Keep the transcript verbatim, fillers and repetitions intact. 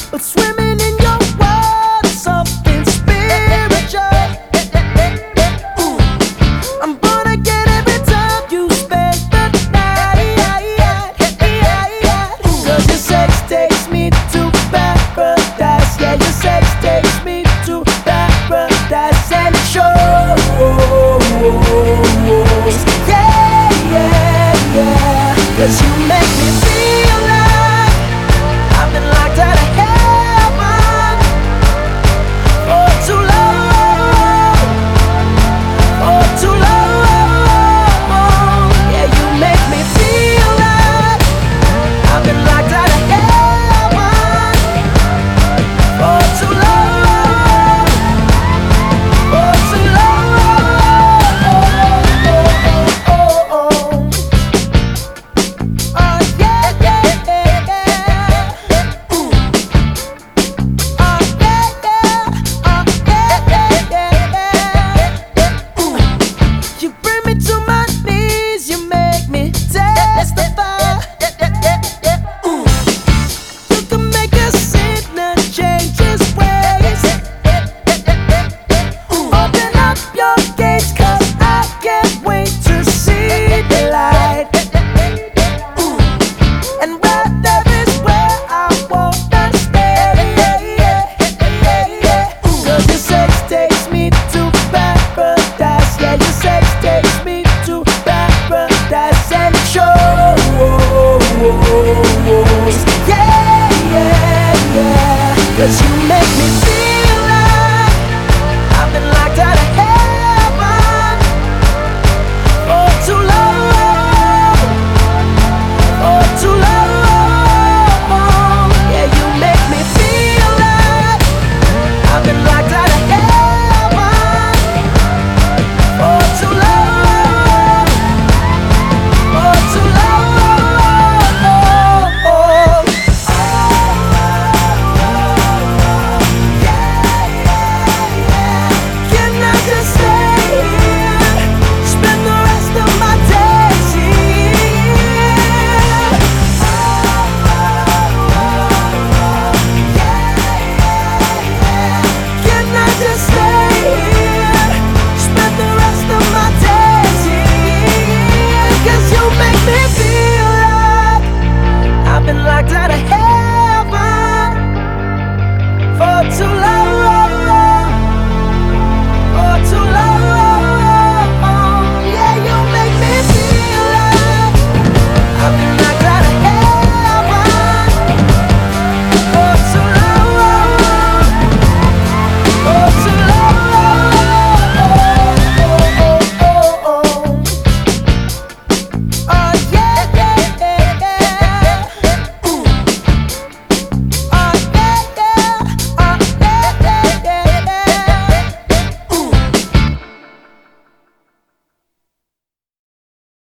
but swimming in your world is something spiritual. Ooh, I'm born again every time you spend the night. Cause your sex takes me to paradise. Yeah, your sex takes me to paradise. And it shows. Yeah, yeah, yeah. Cause you make me feel like I've been locked out of heaven for too long, for too long. Yeah, you make me feel like I've been locked out of heaven for too long, for too long. Oh, oh, oh. Oh, yeah, yeah, yeah, yeah. Ooh. Oh, yeah, yeah. Oh, yeah, yeah, yeah, yeah. Ooh. You bring me to my knees, you make me testify. Ooh. You can make a sinner change his ways. Ooh. Open up your gates, cause I can't wait to see the light. Ooh. And where there is where I wanna stay. Ooh. Cause your sex takes me to paradise. Yeah, your sex takes me to paradise. And it shows. Yeah, yeah, yeah. Cause you make me feel like I've been locked out of heaven for too long, for too long. Yeah, you make me feel like I've been locked out of heaven for too long, for too long. Can I just stay here, spend the rest of my days here? Can I just stay here, spend the rest of my days here? Cause you make me feel like I've been locked out of